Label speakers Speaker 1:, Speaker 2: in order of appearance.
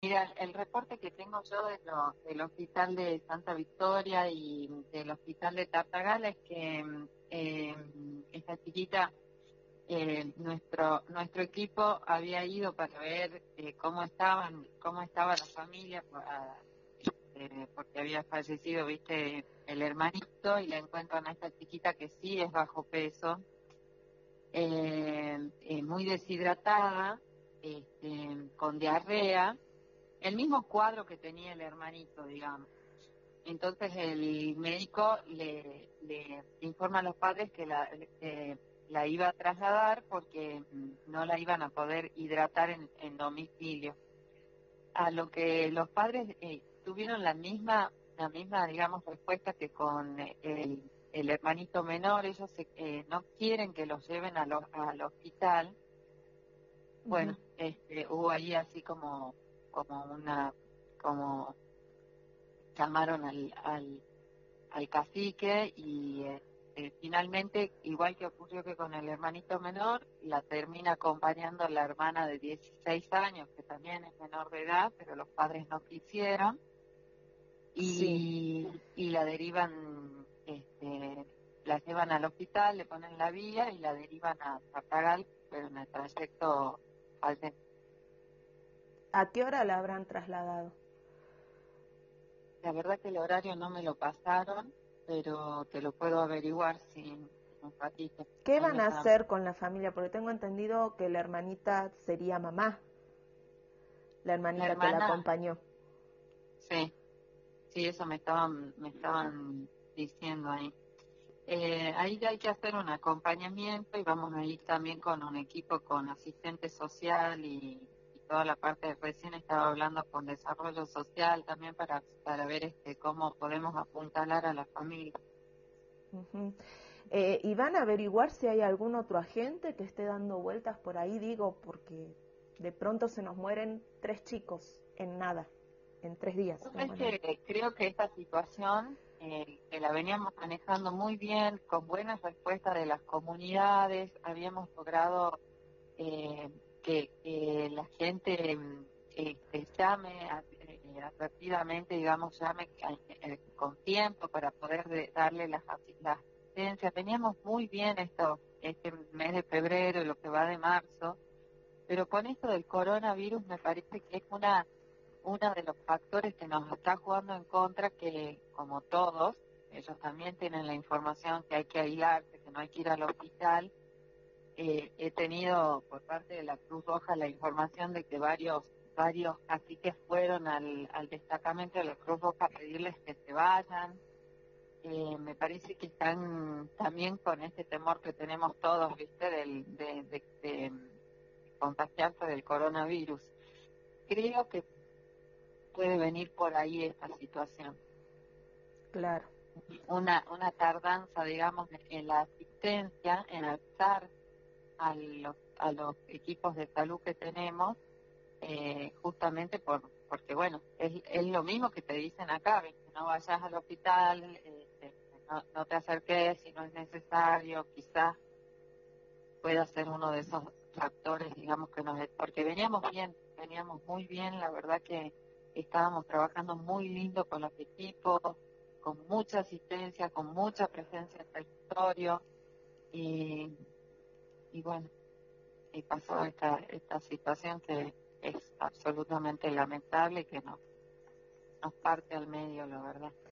Speaker 1: Mira, el reporte que tengo yo del hospital de Santa Victoria y del hospital de Tartagal es que esta chiquita, nuestro equipo había ido para ver cómo estaba la familia, porque había fallecido, viste, el hermanito, y le encuentran a esta chiquita que sí es bajo peso, muy deshidratada, con diarrea, el mismo cuadro que tenía el hermanito, digamos. Entonces el médico le informa a los padres que la iba a trasladar porque no la iban a poder hidratar en domicilio. A lo que los padres tuvieron la misma, digamos, respuesta que con el hermanito menor. Ellos no quieren que los lleven al hospital.
Speaker 2: Ujú.
Speaker 1: Bueno, hubo ahí así como llamaron al cacique y finalmente, igual que ocurrió que con el hermanito menor, la termina acompañando la hermana de 16 años, que también es menor de edad, pero los padres no quisieron,
Speaker 2: Sí.
Speaker 1: y la derivan, la llevan al hospital, le ponen la vía y la derivan a Tartagal, pero en el trayecto fallecen.
Speaker 2: ¿A qué hora la habrán trasladado?
Speaker 1: La verdad que el horario no me lo pasaron, pero te lo puedo averiguar sin un ratito.
Speaker 2: ¿Qué
Speaker 1: Ahí
Speaker 2: van
Speaker 1: me
Speaker 2: a
Speaker 1: llaman.
Speaker 2: hacer con la familia? Porque tengo entendido que la hermanita sería mamá, la
Speaker 1: La
Speaker 2: hermanita que la
Speaker 1: hermana,
Speaker 2: acompañó.
Speaker 1: sí, sí, eso me estaban diciendo ahí. Ahí ya hay que hacer un acompañamiento y vamos a ir también con un equipo con asistente social y toda la parte, recién estaba hablando con desarrollo social también para ver cómo podemos apuntalar a la familia.
Speaker 2: Ujú. ¿Y van a averiguar si hay algún otro agente que esté dando vueltas por ahí? Digo, porque de pronto se nos mueren 3 chicos en nada, en 3 días.
Speaker 1: Es
Speaker 2: Bueno,
Speaker 1: que creo que esta situación que la veníamos manejando muy bien, con buenas respuestas de las comunidades, habíamos logrado eh, que la gente llame advertidamente, digamos, llame con tiempo para poder darle la asistencia. Teníamos muy bien este mes de febrero y lo que va de marzo, pero con esto del coronavirus me parece que es uno de los factores que nos está jugando en contra, que como todos, ellos también tienen la información que hay que aislarse, que no hay que ir al hospital. He tenido por parte de la Cruz Roja la información de que varios caciques fueron al destacamento de la Cruz Roja a pedirles que se vayan. Me parece que están también con este temor que tenemos todos, ¿viste? De contagiarse del coronavirus. Creo que puede venir por ahí esta situación.
Speaker 2: claro.
Speaker 1: Una tardanza, digamos, en la asistencia, en avisar a los equipos de salud que tenemos, justamente porque, bueno, es lo mismo que te dicen acá, ¿ves? Que no vayas al hospital, no te acerques si no es necesario, quizás pueda ser uno de esos factores, digamos, porque veníamos muy bien, la verdad que estábamos trabajando muy lindo con los equipos, con mucha asistencia, con mucha presencia en el territorio, y, y bueno, y pasó esta situación que es absolutamente lamentable y que nos parte al medio, la verdad.